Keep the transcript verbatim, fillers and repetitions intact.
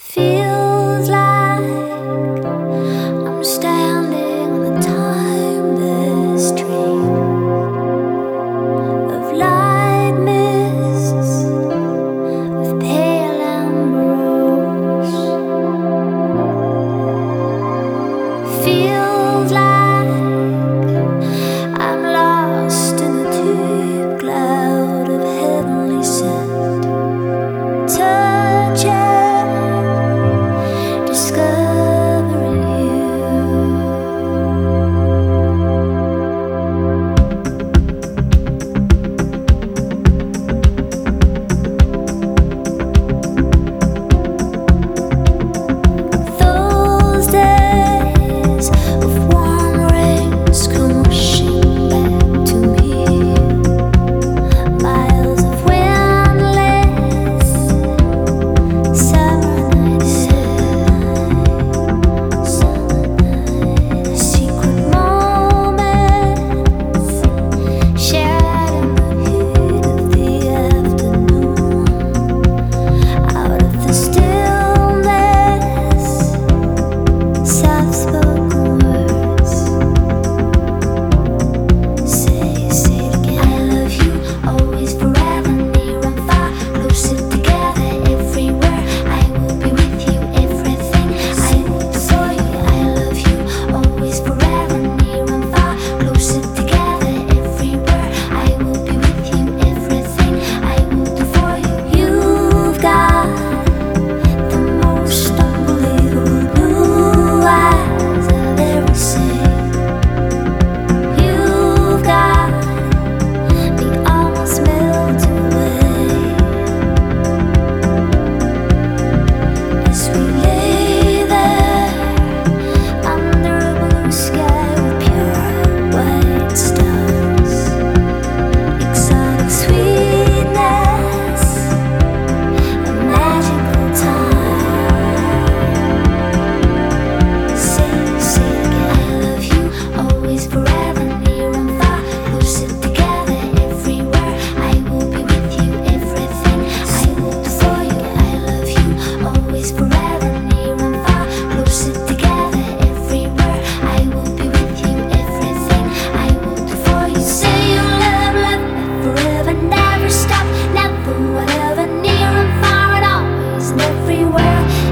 Feels like I'm standing on a timeless dream of light mists with pale ambrose. Feels like I'm lost in a deep cloud of heavenly scent. Touching, discovering you. Those days of warm rains come rushing back to me. Miles of windless summer nights, summer nights, secret moments shared in the heat of the afternoon. Out of the stillness, soft-spoken words. Say, say it again. I love you, always, forever, near and far, closer together, everywhere. I will be with you, everything I will do for you. I love you, always, forever, near and far, closer together, everywhere. I will be with you, everything I will do for you. You've got the most unbelievable blue eyes I've ever seen. You've got me almost melt away as we lay there under a blue sky with pure white stars. Exotic sweetness, a magical time. Say, say it again. I love you, always, forever, near and far, closer together, everywhere. I will be with you, everything I will do for you. I love you, always, forever, near and far, closer together, everywhere. I will be with you, everything I will do for you. Say you love, love me forever, never stop, never, whatever, near and far and always and everywhere.